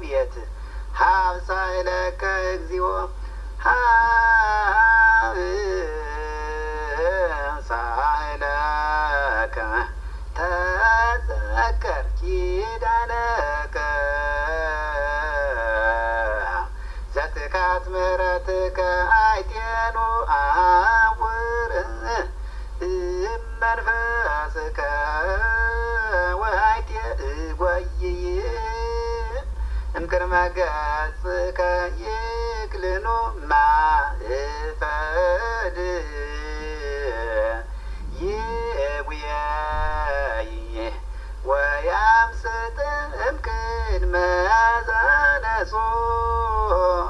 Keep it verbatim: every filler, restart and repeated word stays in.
ቤት ሀብሳይለከ እግዚኦ ሀብሳይለከ ተዘከር ኪዳነከ ዘትካት ምሕረትከ አይቴኑ አውር እመንፈስከ ወአይቴ እጐይይ እምቅድመ ገጽከ ይክልኑ ማእፈድ